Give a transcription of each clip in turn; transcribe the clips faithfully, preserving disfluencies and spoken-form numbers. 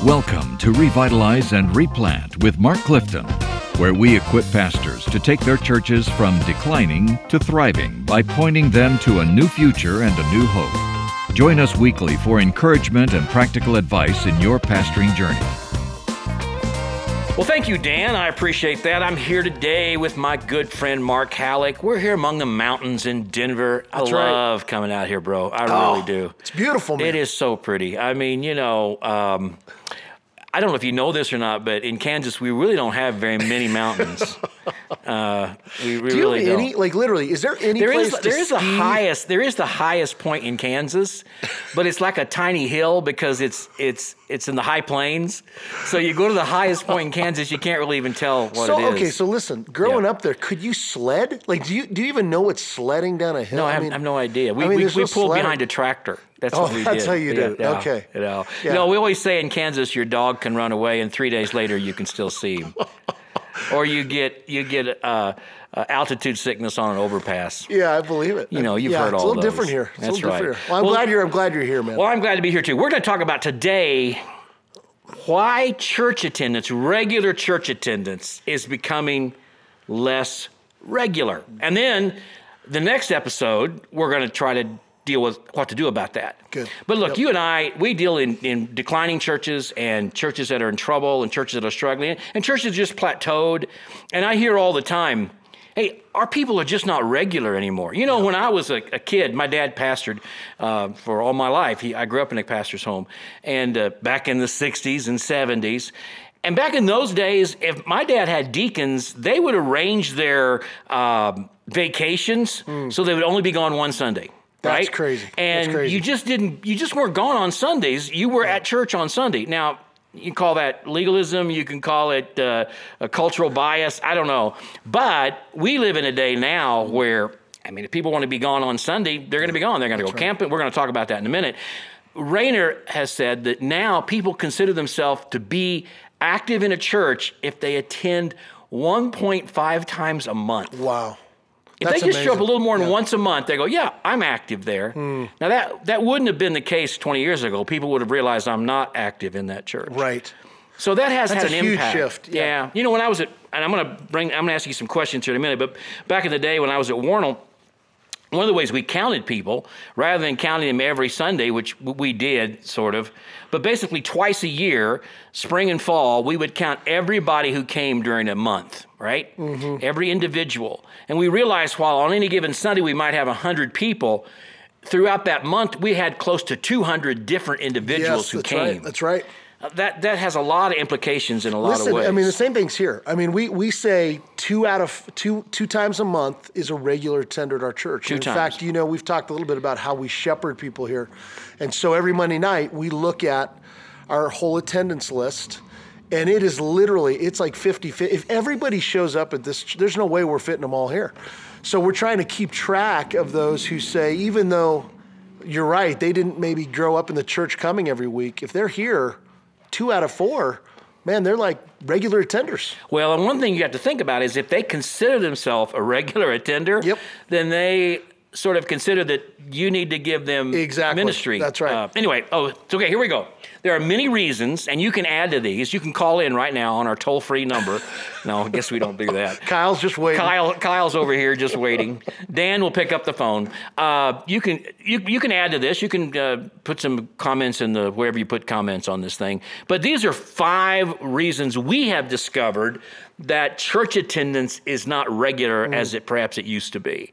Welcome to Revitalize and Replant with Mark Clifton, where we equip pastors to take their churches from declining to thriving by pointing them to a new future and a new hope. Join us weekly for encouragement and practical advice in your pastoring journey. Well, thank you, Dan. I appreciate that. I'm here today with my good friend, Mark Halleck. We're here among the mountains in Denver. That's I love right. coming out here, bro. I Oh, really do. It's beautiful, man. It is so pretty. I mean, you know, um, I don't know if you know this or not, but in Kansas, we really don't have very many mountains. uh, we, we Do you really have don't. any, like literally, is there any There place is to there is the ski? highest there is the highest point in Kansas, but it's like a tiny hill because it's it's it's in the high plains. So you go to the highest point in Kansas, you can't really even tell what So, it is. okay, so listen, growing Yeah. up there, could you sled? Like, do you do you even know what sledding down a hill? No, I have, mean, I have no idea. We I mean, we, there's we no pulled sledding. behind a tractor. That's Oh, what we that's did. how you Yeah, did. yeah, Okay. You know, Yeah. you know, we always say in Kansas, your dog can run away, and three days later, you can still see him. Or you get you get uh, uh, altitude sickness on an overpass. Yeah, I believe it. You know, you've yeah, heard it's all a little those. different here. It's That's a little different right. here. Well, I'm Well- glad you're. I'm glad you're here, man. Well, I'm glad to be here too. We're going to talk about today why church attendance, regular church attendance, is becoming less regular. And then the next episode, we're going to try to deal with what to do about that. Good. But look, Yep. you and I, we deal in, in declining churches and churches that are in trouble and churches that are struggling and churches just plateaued. And I hear all the time, hey, our people are just not regular anymore. You know, when I was a, a kid, my dad pastored uh, for all my life. He, I grew up in a pastor's home, and uh, back in the sixties and seventies. And back in those days, if my dad had deacons, they would arrange their um, vacations so they would only be gone one Sunday. That's Right? crazy. That's And crazy. you just didn't, you just weren't gone on Sundays. You were at church on Sunday. Now, you can call that legalism. You can call it uh, a cultural bias. I don't know. But we live in a day now where, I mean, if people want to be gone on Sunday, they're going to be gone. They're going to go right. camping. We're going to talk about that in a minute. Rayner has said that now people consider themselves to be active in a church if they attend one point five times a month. Wow. If That's they just show up a amazing. little more than Yeah. once a month, they go, yeah, I'm active there. Now, that that wouldn't have been the case twenty years ago. People would have realized I'm not active in that church. Right. So that has That's had a an huge impact. shift, yeah. You know, when I was at, and I'm going to bring, I'm going to ask you some questions here in a minute, but back in the day when I was at Warnell, one of the ways we counted people, rather than counting them every Sunday, which we did, sort of, but basically twice a year, spring and fall, we would count everybody who came during a month, right? Mm-hmm. Every individual. And we realized while on any given Sunday we might have one hundred people, throughout that month we had close to two hundred different individuals Yes, who that's came. right. That's right. Uh, That that has a lot of implications in a lot Listen, of ways. I mean, the same thing's here. I mean, we, we say two out of two two times a month is a regular attender at our church. Two in times. fact, you know, we've talked a little bit about how we shepherd people here, and so every Monday night we look at our whole attendance list, and it is literally it's like fifty fifty. If everybody shows up at this, there's no way we're fitting them all here. So we're trying to keep track of those who say, even though you're right, they didn't maybe grow up in the church coming every week. If they're here, two out of four, man, they're like regular attenders. Well, and one thing you have to think about is if they consider themselves a regular attender, Yep. then they sort of consider that you need to give them Exactly. ministry. That's right. Uh, anyway, oh, it's okay, here we go. There are many reasons, and you can add to these. You can call in right now on our toll-free number. No, I guess we don't do that. Kyle's just waiting. Kyle, Kyle's over here just waiting. Dan will pick up the phone. Uh, you can you you can add to this. You can uh, put some comments in the wherever you put comments on this thing. But these are five reasons we have discovered that church attendance is not regular as it perhaps it used to be.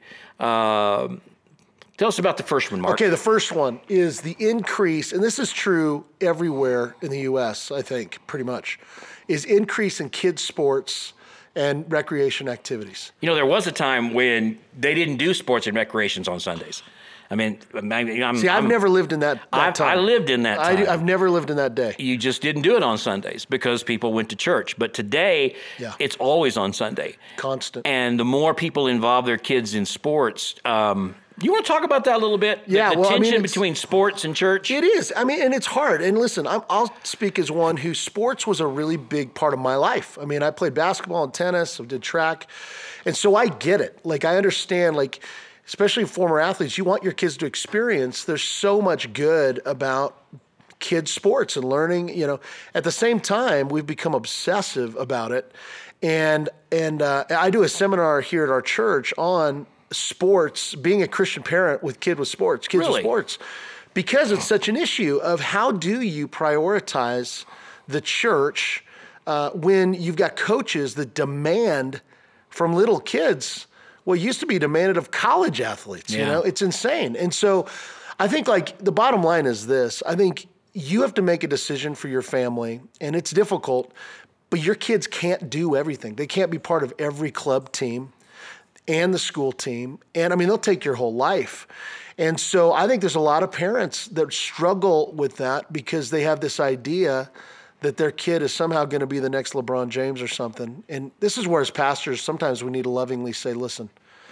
Um tell us about the first one, Mark. Okay, the first one is the increase, and this is true everywhere in the U S, I think, pretty much, is increase in kids' sports and recreation activities. You know, there was a time when they didn't do sports and recreations on Sundays. I mean, I'm, See, I've I'm- never lived in that, that I've- time. I lived in that I, time. I've never lived in that day. You just didn't do it on Sundays because people went to church. But today, Yeah. it's always on Sunday. Constant. And the more people involve their kids in sports, um, you want to talk about that a little bit? The- Yeah, the, well, I mean, tension it's- between sports and church? It is. I mean, and it's hard. And listen, I'm, I'll speak as one who sports was a really big part of my life. I mean, I played basketball and tennis, I did track. And so I get it. Like, I understand, like, especially former athletes, you want your kids to experience. There's so much good about kids' sports and learning, you know. At the same time, we've become obsessive about it. And and uh, I do a seminar here at our church on sports, being a Christian parent with kid with sports, kids Really? with sports, because it's such an issue of how do you prioritize the church uh, when you've got coaches that demand from little kids what used to be demanded of college athletes. Yeah. You know, it's insane. And so I think like the bottom line is this. I think you have to make a decision for your family, and it's difficult, but your kids can't do everything. They can't be part of every club team and the school team. And I mean, they'll take your whole life. And so I think there's a lot of parents that struggle with that because they have this idea that their kid is somehow going to be the next LeBron James or something. And this is where as pastors, sometimes we need to lovingly say, listen,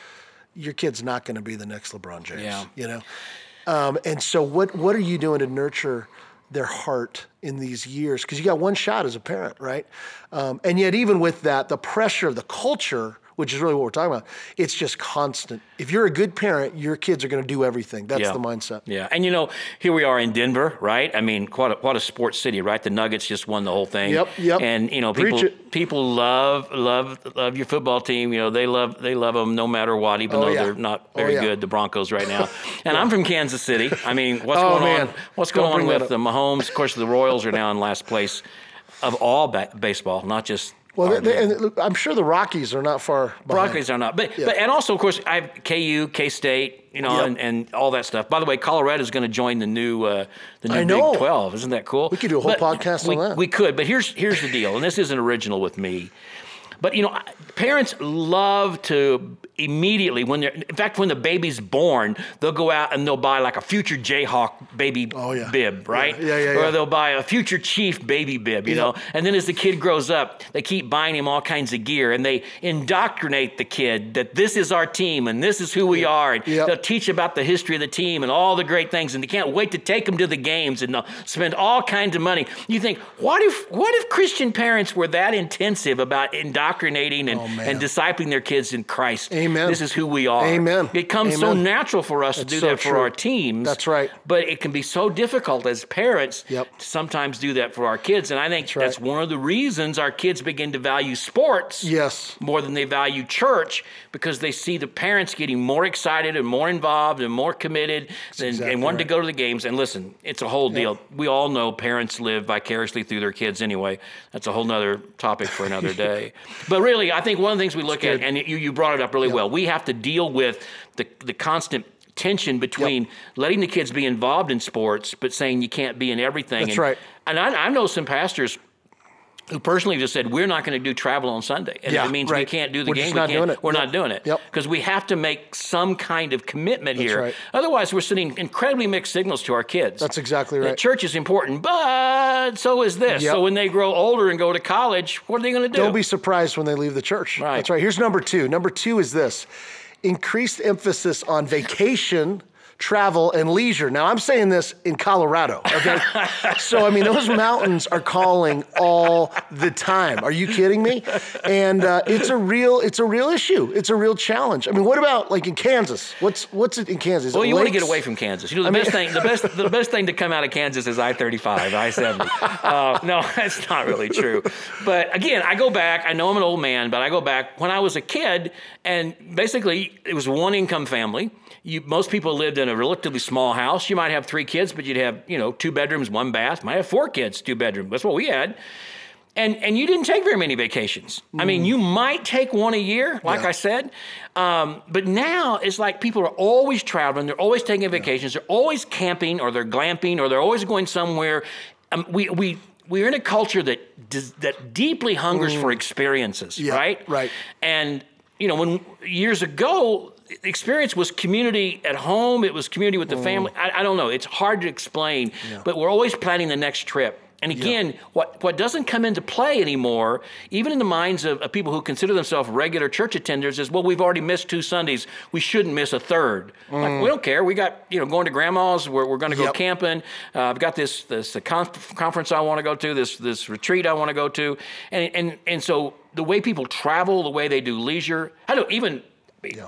your kid's not going to be the next LeBron James, Yeah. you know? Um, and so what, what are you doing to nurture their heart in these years? Because you got one shot as a parent, right? Um, and yet even with that, the pressure of the culture, which is really what we're talking about, it's just constant. If you're a good parent, your kids are going to do everything. That's Yeah. the mindset. Yeah, and you know, here we are in Denver, right? I mean, what a, what a sports city, right? The Nuggets just won the whole thing. Yep, yep. And you know, Preach people it. people love love love your football team. You know, they love they love them no matter what, even Oh, though yeah. they're not Oh, very yeah. good. The Broncos right now, and I'm from Kansas City. I mean, what's Oh, going man. on? What's Don't going on bring that with up. the Mahomes? Of course, the Royals are now in last place of all ba- baseball, not just. Well, our they, they, league. and I'm sure the Rockies are not far behind. Broncos are not, but but and also of course I have K U, K State, you know, Yep. and, and all that stuff. By the way, Colorado is going to join the new uh, the new I know. Big twelve. Isn't that cool? We could do a whole But podcast we, on that. We could, but here's here's the deal, and this isn't original with me. But you know, parents love to immediately when they're in fact when the baby's born, they'll go out and they'll buy like a future Jayhawk baby Oh, yeah. bib, right? Yeah, yeah, yeah, Or yeah. they'll buy a future Chief baby bib, you Yep. know. And then as the kid grows up, they keep buying him all kinds of gear, and they indoctrinate the kid that this is our team and this is who we are. And Yep. they'll teach about the history of the team and all the great things, and they can't wait to take them to the games, and they'll spend all kinds of money. You think, what if what if Christian parents were that intensive about indoctrinating and, Oh, man. and discipling their kids in Christ? Amen. This is who we are. Amen. It comes so Amen. natural for us to That's do so that for true. our teams. That's right. But it can be so difficult as parents Yep. to sometimes do that for our kids. And I think That's right. that's one of the reasons our kids begin to value sports Yes. more than they value church, because they see the parents getting more excited and more involved and more committed and, exactly and wanting to right. go to the games. And listen, it's a whole deal. We all know parents live vicariously through their kids anyway. That's a whole nother topic for another day. But really, I think one of the things we look at, good. and you, you brought it up really well, we have to deal with the, the constant tension between letting the kids be involved in sports, but saying you can't be in everything. That's and, right. And I, I know some pastors who personally just said, we're not going to do travel on Sunday. And Yeah, if it means we right. can't do the We're game, just we not can't, doing it. we're Yep. not doing it. Yep. Because we have to make some kind of commitment That's here. right. Otherwise, we're sending incredibly mixed signals to our kids. That's exactly That right. church is important, but so is this. Yep. So when they grow older and go to college, what are they going to do? Don't be surprised when they leave the church. Right. That's right. Here's number two. Number two is this: increased emphasis on vacation, travel, and leisure. Now, I'm saying this in Colorado, okay? So, I mean, those mountains are calling all the time. Are you kidding me? And uh, it's a real, it's a real issue. It's a real challenge. I mean, what about like in Kansas? What's what's it in Kansas? Is Well, it you want to lakes? get away from Kansas. You know, the I mean- best thing, the best, the best thing to come out of Kansas is I thirty-five, I seventy. Uh, no, that's not really true. But again, I go back. I know I'm an old man, but I go back when I was a kid, and basically it was a one-income family. You, most people lived in a relatively small house. You might have three kids, but you'd have, you know, two bedrooms, one bath. Might have four kids, two bedrooms. That's what we had. And and you didn't take very many vacations. I mean, you might take one a year, like Yeah. I said. Um, but now it's like people are always traveling. They're always taking vacations. They're always camping, or they're glamping, or they're always going somewhere. Um, we we we're in a culture that does, that deeply hungers for experiences, Yeah, right? right. And you know, when years ago, experience was community at home. It was community with the family. I, I don't know. It's hard to explain, but we're always planning the next trip. And again, what, what doesn't come into play anymore, even in the minds of, of people who consider themselves regular church attenders, is, well, we've already missed two Sundays. We shouldn't miss a third. Like, we don't care. We got, you know, going to grandma's. We're, we're going to go Yep. camping. Uh, I've got this this the conf- conference I want to go to, this this retreat I want to go to. And, and, and so the way people travel, the way they do leisure, I don't even... Yeah.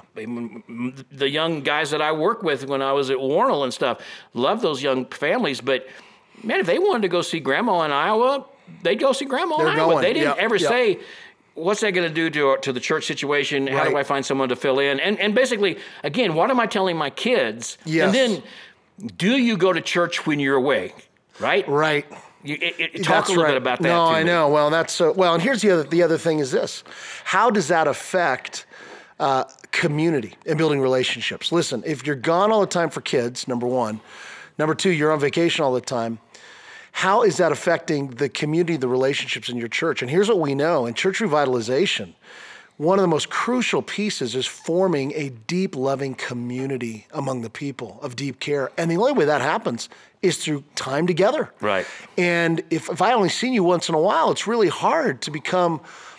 The young guys that I work with when I was at Warnell and stuff, love those young families, but man, if they wanted to go see grandma in Iowa, they'd go see grandma They're in Iowa. going. They didn't Yep, ever yep. say, what's that going to do to to the church situation? How do Right. I find someone to fill in? And and basically, again, what am I telling my kids? Yes. And then, do you go to church when you're away? Right? Right. You, it, it, talk That's a little right. bit about that. No, to I me. know. Well, that's so. Well, and here's the other. The other thing is this: how does that affect uh, community and building relationships? Listen, if you're gone all the time for kids, number one. Number two, you're on vacation all the time. How is that affecting the community, the relationships in your church? And here's what we know in church revitalization. One of the most crucial pieces is forming a deep, loving community among the people of deep care. And the only way that happens is through time together. Right. And if, if I only seen you once in a while, it's really hard to become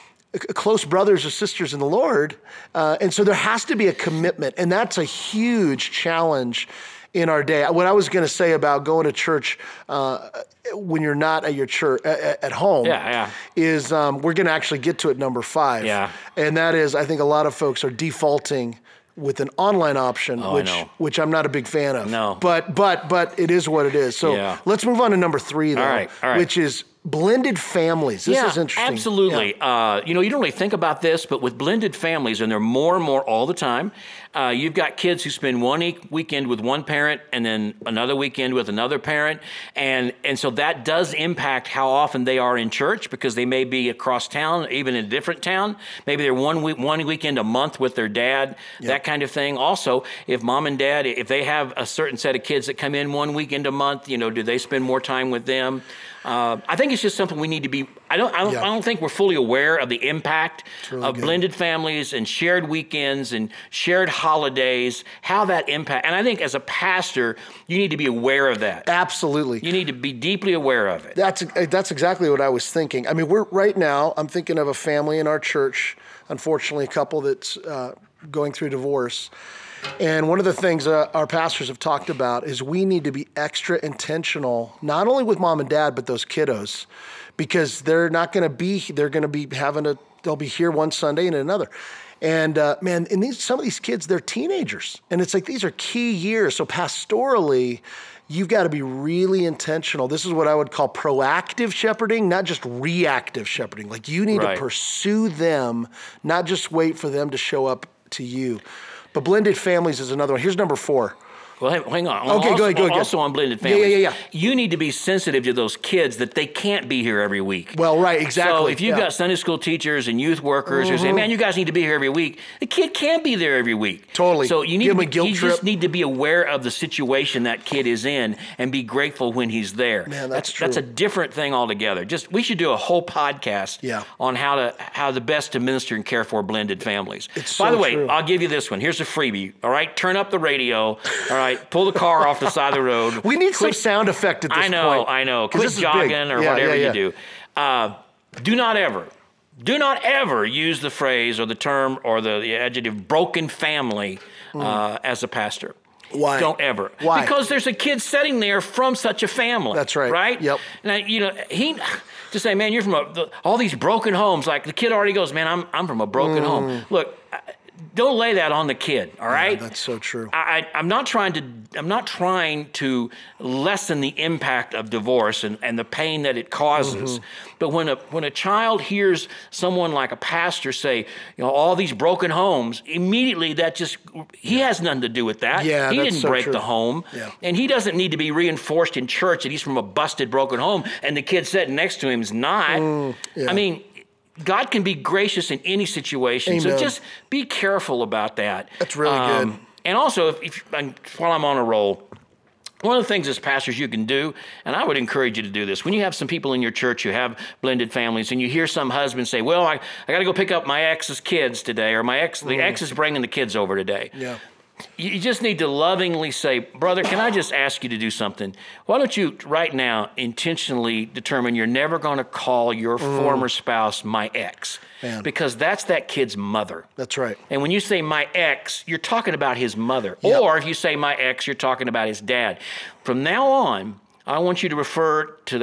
close brothers or sisters in the Lord. Uh, and so there has to be a commitment. And that's a huge challenge in our day. What I was going to say about going to church uh, when you're not at your church at, at home Yeah, yeah. is um, we're going to actually get to it number five. Yeah. And that is, I think a lot of folks are defaulting with an online option, Oh, I which know. which I'm not a big fan of. No. But but but it is what it is. So Yeah. let's move on to number three, though, All right, all right. which is blended families. This yeah, is interesting. absolutely. Uh, you know, you don't really think about this, but with blended families, and they're more and more all the time, uh, you've got kids who spend one e- weekend with one parent and then another weekend with another parent. And, and so that does impact how often they are in church because they may be across town, even in a different town. Maybe they're one week, one weekend a month with their dad, that kind of thing. Also, if mom and dad, if they have a certain set of kids that come in one weekend a month, you know, do they spend more time with them? Uh, I think it's just something we need to be. I don't. I don't, Yeah. I don't think we're fully aware of the impact really of good. blended families and shared weekends and shared holidays. How that impact. And I think as a pastor, you need to be aware of that. Absolutely. You need to be deeply aware of it. That's that's exactly what I was thinking. I mean, we're right now. I'm thinking of a family in our church. Unfortunately, a couple that's uh, going through divorce. And one of the things uh, our pastors have talked about is we need to be extra intentional, not only with mom and dad, but those kiddos, because they're not going to be. They're going to be having a. They'll be here one Sunday and another. And uh, man, and these some of these kids, they're teenagers, and it's like these are key years. So pastorally, you've got to be really intentional. This is what I would call proactive shepherding, not just reactive shepherding. Like you need Right. to pursue them, not just wait for them to show up to you. But blended families is another one. Here's number four. Well, hang- hang on. Okay, also, go ahead, go ahead. Also on blended Yeah, families. yeah, yeah, yeah. You need to be sensitive to those kids that they can't be here every week. Well, right, exactly. So if you've yeah. got Sunday school teachers and youth workers who say, man, you guys need to be here every week, the kid can't be there every week. Totally. So you need Give to him be, a guilt you trip. just need to be aware of the situation that kid is in and be grateful when he's there. Man, that's That's a true. different thing altogether. Just we should do a whole podcast Yeah. on how to how the best to minister and care for blended families. It's By so the way, true. I'll give you this one. Here's a freebie. All right, turn up the radio. All right, pull the car off the side of the road. We need some Quit- sound effect at this I know, point. I know. 'Cause Quit this is big. jogging or Yeah, whatever yeah, you yeah. do. Uh, do not ever, do not ever use the phrase or the term or the, the adjective broken family uh, as a pastor. Why? Don't ever. Why? Because there's a kid sitting there from such a family. That's right. Right? Yep. Now, you know, he, to say, man, you're from a, the, all these broken homes, like the kid already goes, man, I'm, I'm from a broken Mm. home. Look, I- don't lay that on the kid, all right? That's so true. I, I- I'm not trying to. I'm not trying to lessen the impact of divorce and, and the pain that it causes. Mm-hmm. But when a when a child hears someone like a pastor say, you know, all these broken homes, immediately that just he has nothing to do with that. Yeah, he that's didn't so break true. the home, Yeah. and he doesn't need to be reinforced in church that he's from a busted, broken home, and the kid sitting next to him is not. Mm, yeah. I mean. God can be gracious in any situation, so Amen. just be careful about that. That's really good. And also, if, if and while I'm on a roll, one of the things as pastors you can do, and I would encourage you to do this, when you have some people in your church who have blended families, and you hear some husband say, "Well, I, I got to go pick up my ex's kids today," or "My ex, the ex is bringing the kids over today." Yeah. You you just need to lovingly say, "Brother, can I just ask you to do something? Why don't you right now intentionally determine you're never going to call your former spouse my ex?" Man. Because that's that kid's mother. That's right. And when you say my ex, you're talking about his mother. Yep. Or if you say my ex, you're talking about his dad. From now on, I want you to refer to that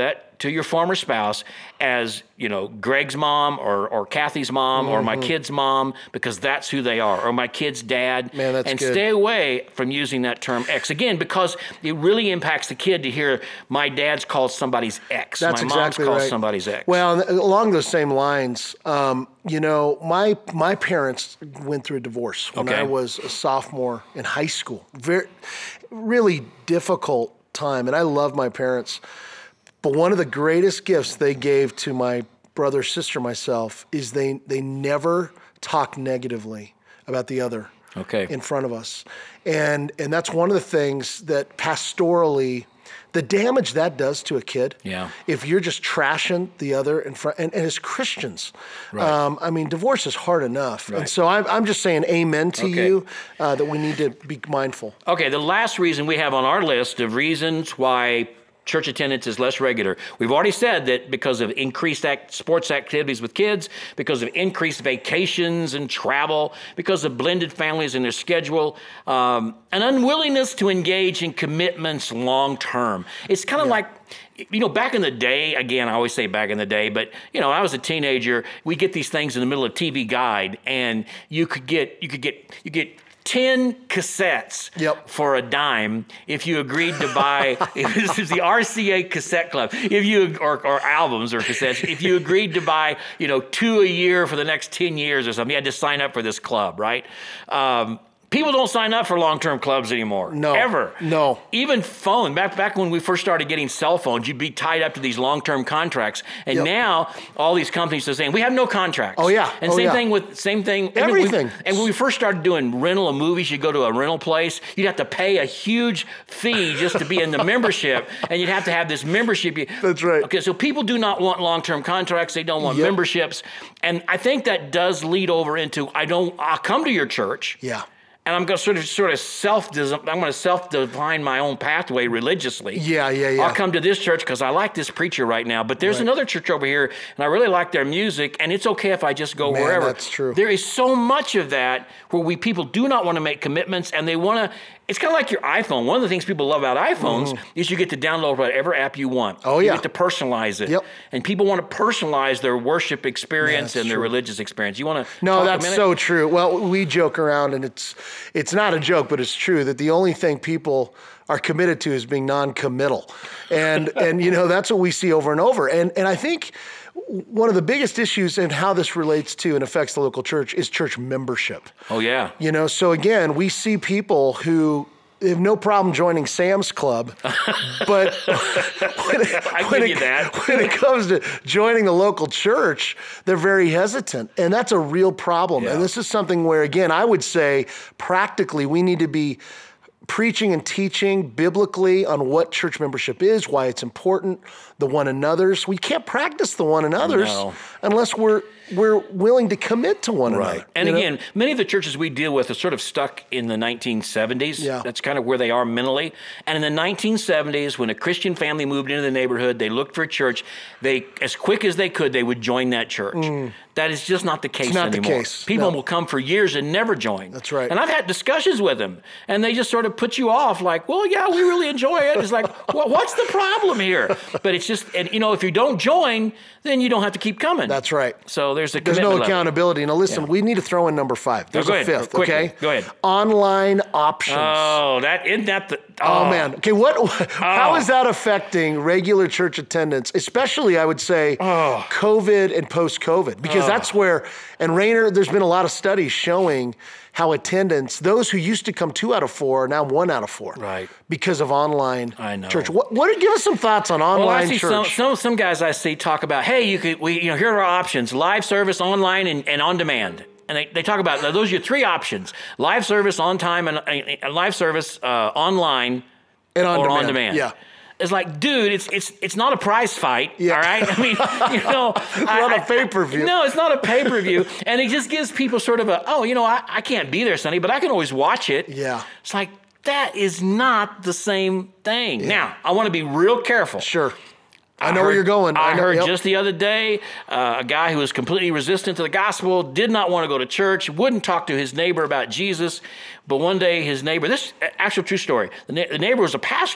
to your former spouse as, you know, Greg's mom or, or Kathy's mom mm-hmm. or my kid's mom, because that's who they are, or my kid's dad. Man, that's and good. Stay away from using that term ex. Again, because it really impacts the kid to hear my dad's called somebody's ex. That's my exactly mom's called right. somebody's ex. Well, along those same lines, um, you know, my my parents went through a divorce when Okay. I was a sophomore in high school. Very, really difficult time, and I love my parents. But one of the greatest gifts they gave to my brother, sister, myself, is they they never talked negatively about the other Okay. in front of us. And and that's one of the things that pastorally, the damage that does to a kid. Yeah. If you're just trashing the other in front, and, and as Christians, Right. um, I mean, divorce is hard enough. Right. And so I'm, I'm just saying amen to Okay. you, uh, that we need to be mindful. Okay, the last reason we have on our list of reasons why church attendance is less regular. We've already said that because of increased act, sports activities with kids, because of increased vacations and travel, because of blended families in their schedule, um, an unwillingness to engage in commitments long term. It's kind of like, you know, back in the day, again, I always say back in the day, but, you know, I was a teenager, we get these things in the middle of T V Guide, and you could get, you could get, you get ten cassettes Yep. for a dime if you agreed to buy, this is the R C A Cassette Club, if you, or, or albums or cassettes, if you agreed to buy, you know, two a year for the next ten years or something, you had to sign up for this club, right? Um, People don't sign up for long-term clubs anymore. No. Ever. No. Even phone. Back back when we first started getting cell phones, you'd be tied up to these long-term contracts. And Yep. now all these companies are saying, we have no contracts. Oh, yeah. And Oh, same yeah. thing with, same thing. I mean, we- Everything. and when we first started doing rental of movies, you'd go to a rental place, you'd have to pay a huge fee just to be in the membership, and you'd have to have this membership. That's right. Okay, so people do not want long-term contracts. They don't want Yep. memberships. And I think that does lead over into, I don't, I'll come to your church. Yeah. And I'm going to sort of, sort of self, I'm going to self-define my own pathway religiously. Yeah, yeah, yeah. I'll come to this church because I like this preacher right now. But there's Right. another church over here, and I really like their music, and it's okay if I just go Man, wherever. that's true. There is so much of that where we people do not want to make commitments, and they want to. It's kind of like your iPhone. One of the things people love about iPhones is you get to download whatever app you want. Oh, you yeah. get to personalize it. Yep. And people want to personalize their worship experience that's and their true. religious experience. You want to No, talk a that's minute? so true. Well, we joke around, and it's it's not a joke, but it's true that the only thing people are committed to is being non-committal, and and you know that's what we see over and over. And and I think one of the biggest issues and how this relates to and affects the local church is church membership. Oh, yeah. You know, so again, we see people who have no problem joining Sam's Club, but when it, I when give it- you that. when it comes to joining the local church, they're very hesitant, and that's a real problem. Yeah. And this is something where, again, I would say practically we need to be preaching and teaching biblically on what church membership is, why it's important, the one another's. We can't practice the one another's No. unless we're we're willing to commit to one Right. another. And you know? again, many of the churches we deal with are sort of stuck in the nineteen seventies. Yeah. That's kind of where they are mentally. And in the nineteen seventies, when a Christian family moved into the neighborhood, they looked for a church. They, as quick as they could, they would join that church. That is just not the case not the anymore. case, People no. will come for years and never join. That's right. And I've had discussions with them, and they just sort of put you off like, well, yeah, we really enjoy it. It's like, well, what's the problem here? But it's just, and you know, if you don't join, then you don't have to keep coming. That's right. So there's a There's commitment no level. accountability. Now listen, Yeah. we need to throw in number five. There's go a ahead. fifth, Quickly. okay? Go ahead. Online options. Oh, that isn't that the Oh, man. Okay, what? How Oh. is that affecting regular church attendance, especially, I would say, Oh. COVID and post-COVID? Because that's where, and Rainer, there's been a lot of studies showing how attendance, those who used to come two out of four are now one out of four. Right. Because of online I know. church. What, what? Give us some thoughts on online Well, I see church. some, some some guys I see talk about, hey, you could we you know here are our options: live service, online, and, and on demand. And they, they talk about those are your three options: live service, on time, and uh, live service, uh, online, And on or demand. on demand. Yeah. It's like, dude, it's it's it's not a prize fight, Yeah. all right? I mean, you know, Not I- a pay-per-view. No, it's not a pay per view, and it just gives people sort of a, oh, you know, I, I can't be there Sunday, but I can always watch it. Yeah. It's like that is not the same thing. Now, I want to be real careful. Sure. I know heard- where you're going. I, know, heard yep. just the other day uh, a guy who was completely resistant to the gospel, did not want to go to church, wouldn't talk to his neighbor about Jesus. But one day his neighbor, this actual true story, the, na- the neighbor was a pastor,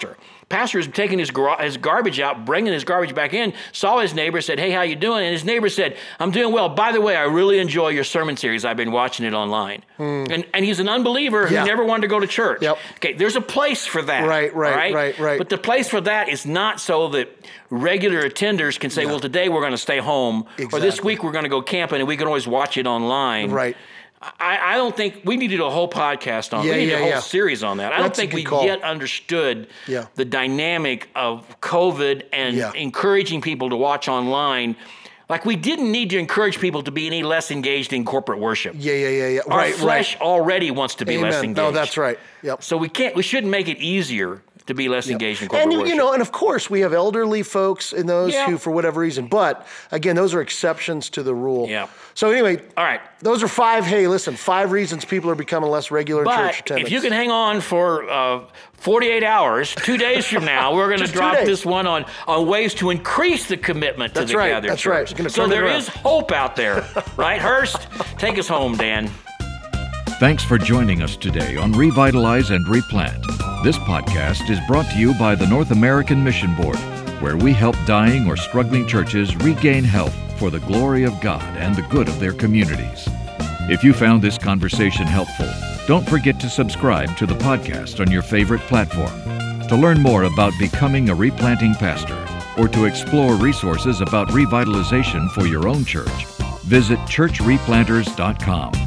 pastor was taking his, gar- his garbage out, bringing his garbage back in, saw his neighbor, said, hey, how you doing? And his neighbor said, I'm doing well. By the way, I really enjoy your sermon series. I've been watching it online. Hmm. And and he's an unbeliever yeah. who never wanted to go to church. Yep. Okay, there's a place for that. Right, right, right, right, right. But the place for that is not so that regular attenders can say, yeah. well, today we're going to stay home, exactly. or this week we're going to go camping, and we can always watch it online. Right. I, I don't think we need to do a whole podcast on. Yeah, we need yeah, a whole yeah. series on that. I That's don't think a good we call. yet understood yeah. the dynamic of COVID and yeah. encouraging people to watch online. Like we didn't need to encourage people to be any less engaged in corporate worship. Yeah, yeah, yeah, yeah. Our right, flesh right. already wants to be Amen. less engaged. No, that's right. Yep. So we can't. We shouldn't make it easier to be less yep. engaged in corporate and, worship. you know, and of course we have elderly folks in those yeah. who, for whatever reason, but again, those are exceptions to the rule. Yeah. So anyway, all right. Those are five. Hey, listen, five reasons people are becoming less regular but church attendance. If you can hang on for uh, forty-eight hours, two days from now, we're going to drop this one on, on ways to increase the commitment to That's the right. gathered That's church. right. So there is hope out there, right, Hurst? Take us home, Dan. Thanks for joining us today on Revitalize and Replant. This podcast is brought to you by the North American Mission Board, where we help dying or struggling churches regain health for the glory of God and the good of their communities. If you found this conversation helpful, don't forget to subscribe to the podcast on your favorite platform. To learn more about becoming a replanting pastor or to explore resources about revitalization for your own church, visit church replanters dot com.